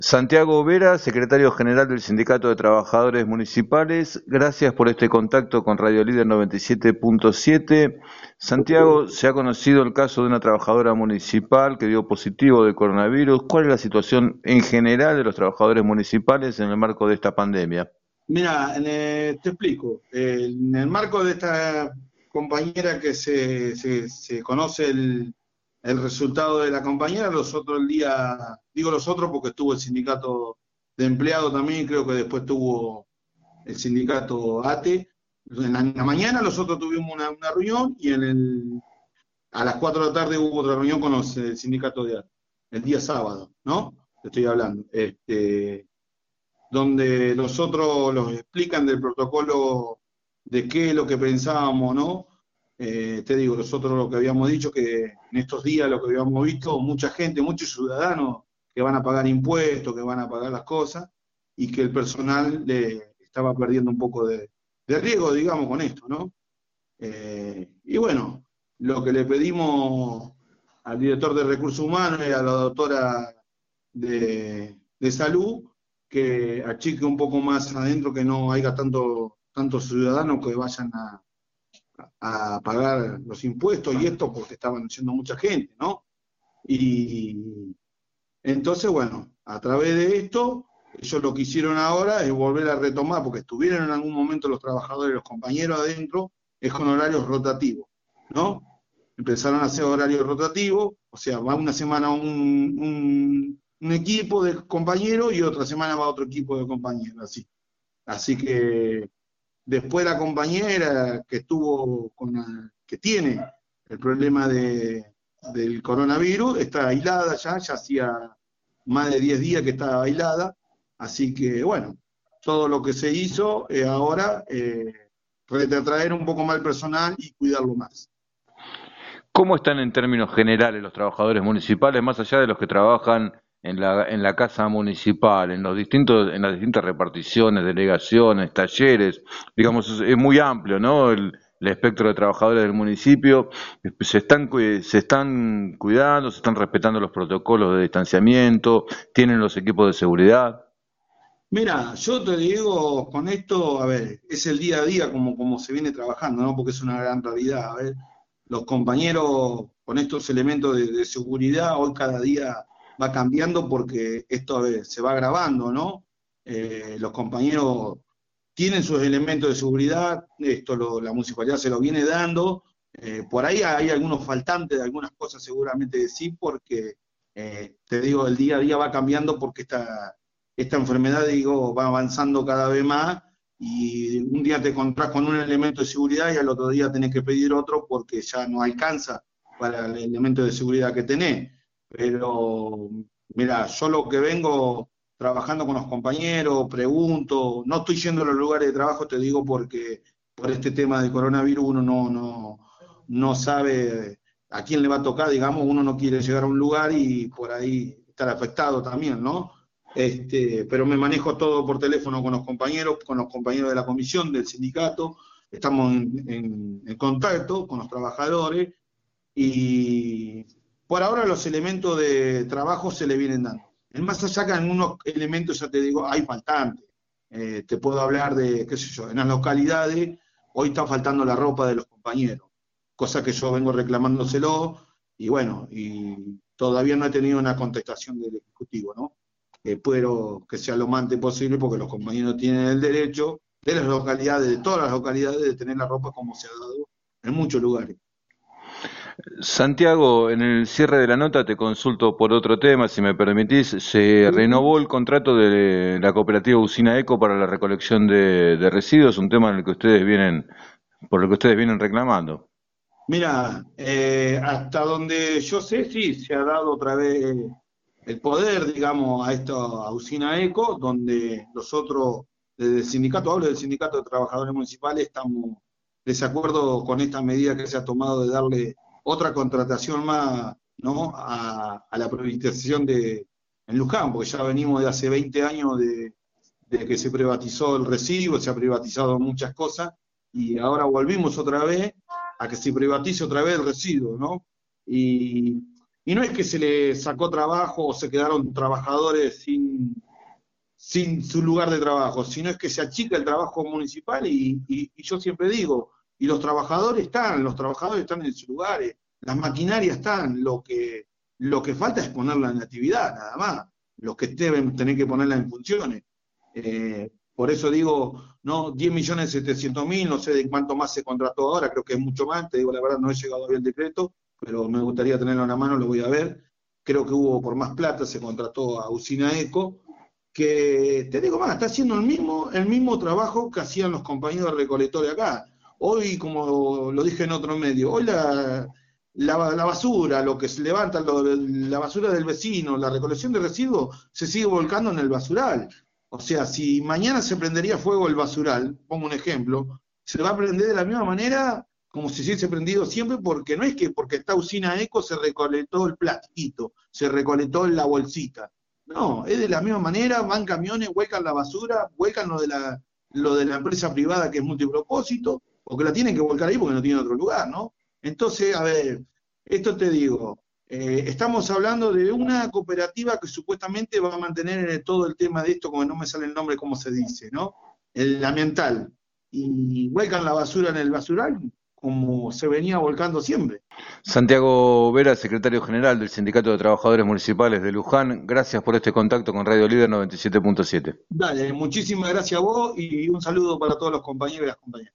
Santiago Vera, secretario general del Sindicato de Trabajadores Municipales, gracias por este contacto con Radio Líder 97.7. Santiago, se ha conocido el caso de una trabajadora municipal que dio positivo de coronavirus. ¿Cuál es la situación en general de los trabajadores municipales en el marco de esta pandemia? Mira, te explico. En el marco de esta compañera que se conoce el resultado de la compañera, los otros el día, digo los otros porque estuvo el sindicato de empleados también, creo que después tuvo el sindicato ATE. En la mañana nosotros tuvimos una reunión y a las 4 de la tarde hubo otra reunión con el sindicato de ATE, el día sábado, ¿no? Te estoy hablando. Donde nosotros los explican del protocolo de qué es lo que pensábamos, ¿no? Te digo, nosotros lo que habíamos dicho, que en estos días lo que habíamos visto, mucha gente, muchos ciudadanos que van a pagar impuestos, que van a pagar las cosas, y que el personal le estaba perdiendo un poco de riesgo, digamos, con esto, ¿no? Y bueno, lo que le pedimos al director de Recursos Humanos y a la doctora de Salud, que achique un poco más adentro, que no haya tantos ciudadanos que vayan a pagar los impuestos y esto porque estaban haciendo mucha gente, ¿no? Y entonces, bueno, a través de esto, ellos lo que hicieron ahora es volver a retomar, porque estuvieron en algún momento los trabajadores, los compañeros adentro, es con horarios rotativos, ¿no? Empezaron a hacer horarios rotativos, o sea, va una semana un equipo de compañeros y otra semana va otro equipo de compañeros, así. Así que después la compañera que que tiene el problema del coronavirus, está aislada ya hacía más de 10 días que está aislada, así que bueno, todo lo que se hizo ahora, retraer un poco más el personal y cuidarlo más. ¿Cómo están en términos generales los trabajadores municipales, más allá de los que trabajan en la casa municipal, en las distintas reparticiones, delegaciones, talleres? Digamos, es muy amplio, ¿no? El espectro de trabajadores del municipio. Se están cuidando, se están respetando los protocolos de distanciamiento, tienen los equipos de seguridad. Mira, yo te digo, con esto, a ver, es el día a día como se viene trabajando, ¿no? Porque es una gran realidad. A ver, los compañeros con estos elementos de seguridad, hoy cada día va cambiando porque esto, a ver, se va agravando, ¿no? Los compañeros tienen sus elementos de seguridad, la municipalidad se lo viene dando. Por ahí hay algunos faltantes de algunas cosas, seguramente que sí, porque te digo, el día a día va cambiando porque esta enfermedad, digo, va avanzando cada vez más y un día te encontrás con un elemento de seguridad y al otro día tenés que pedir otro porque ya no alcanza para el elemento de seguridad que tenés. Pero, mira, yo lo que vengo trabajando con los compañeros, pregunto, no estoy yendo a los lugares de trabajo, te digo, porque por este tema de coronavirus uno no sabe a quién le va a tocar, digamos, uno no quiere llegar a un lugar y por ahí estar afectado también, ¿no? Pero me manejo todo por teléfono con los compañeros de la comisión, del sindicato, estamos en contacto con los trabajadores y por ahora los elementos de trabajo se le vienen dando. En más allá que en algunos elementos, ya te digo, hay faltantes. Te puedo hablar de, qué sé yo, en las localidades, hoy está faltando la ropa de los compañeros, cosa que yo vengo reclamándoselo, y bueno, y todavía no he tenido una contestación del Ejecutivo, ¿no? Espero que sea lo más antes posible porque los compañeros tienen el derecho de las localidades, de todas las localidades, de tener la ropa como se ha dado en muchos lugares. Santiago, en el cierre de la nota te consulto por otro tema, si me permitís. Se renovó el contrato de la cooperativa Usina Eco para la recolección de residuos, un tema en el que por el que ustedes vienen reclamando. Mira, hasta donde yo sé, sí, se ha dado otra vez el poder, digamos, a esta a Usina Eco, donde nosotros, desde el sindicato, hablo del sindicato de trabajadores municipales, estamos desacuerdo con esta medida que se ha tomado de darle otra contratación más, ¿no? A la privatización en Luján, porque ya venimos de hace 20 años de que se privatizó el residuo, se ha privatizado muchas cosas, y ahora volvimos otra vez a que se privatice otra vez el residuo, ¿no? Y Y no es que se le sacó trabajo o se quedaron trabajadores sin su lugar de trabajo, sino es que se achica el trabajo municipal y yo siempre digo, y los trabajadores están en sus lugares, las maquinarias están, lo que falta es ponerla en actividad, nada más, los que deben tener que ponerla en funciones. Por eso digo, no, 10.700.000, no sé de cuánto más se contrató ahora, creo que es mucho más, te digo la verdad, no he llegado a ver el decreto, pero me gustaría tenerlo en la mano, lo voy a ver. Creo que hubo por más plata, se contrató a Usina Eco, que te digo más, está haciendo el mismo trabajo que hacían los compañeros recolectores acá. Hoy, como lo dije en otro medio, hoy la basura, lo que se levanta, la basura del vecino, la recolección de residuos, se sigue volcando en el basural. O sea, si mañana se prendería fuego el basural, pongo un ejemplo, se va a prender de la misma manera como si se hubiese prendido siempre, porque no es que porque está Usina Eco se recolectó el plastiquito, se recolectó la bolsita. No, es de la misma manera, van camiones, vuelcan la basura, vuelcan lo de la empresa privada que es multipropósito, porque la tienen que volcar ahí porque no tienen otro lugar, ¿no? Entonces, a ver, esto te digo, estamos hablando de una cooperativa que supuestamente va a mantener todo el tema de esto, como no me sale el nombre, cómo se dice, ¿no? El ambiental. Y vuelcan la basura en el basural como se venía volcando siempre. Santiago Vera, secretario general del Sindicato de Trabajadores Municipales de Luján, gracias por este contacto con Radio Líder 97.7. Dale, muchísimas gracias a vos y un saludo para todos los compañeros y las compañeras.